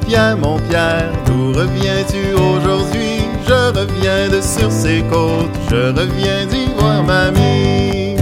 Pierre, mon Pierre, d'où reviens-tu aujourd'hui? Je reviens de sur ces côtes, je reviens d'y voir mamie.